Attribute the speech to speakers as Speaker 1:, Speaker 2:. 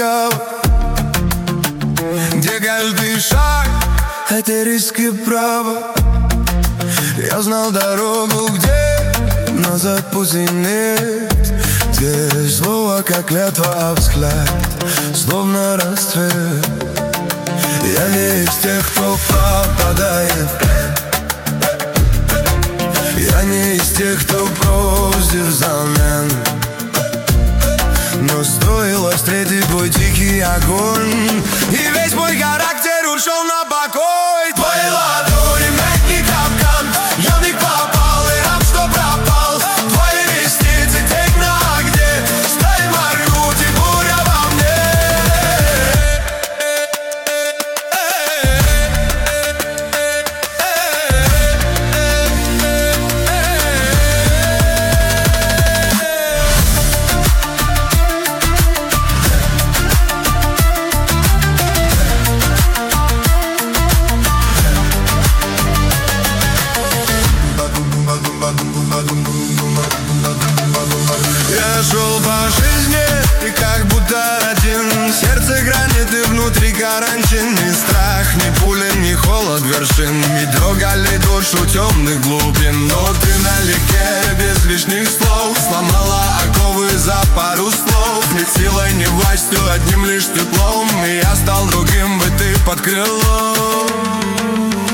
Speaker 1: лукаво, где каждый шаг — это риск и право. Я знал дорогу, где назад пути нет, где слово как клятва, а взгляд словно расцвет. Я не из тех, кто пропадает, я не из тех, кто просит взамен. Но стоило встретить твой дикий огонь, и весь мой характер ушел на покой. Твои ладони, мягкий капкан, я в них попал и рад, что пропал. Твои ресницы, тень на огне, стоит моргнуть и буря во мне. Я шел по жизни и как будто один, сердце гранит и внутри карантин. Ни страх, ни пули, ни холод вершин не трогали душу темных глубин. Но ты налегке, без лишних слов, сломала оковы за пару слов. Ни силой, ни властью, одним лишь теплом, и я стал другим, бы ты под крылом.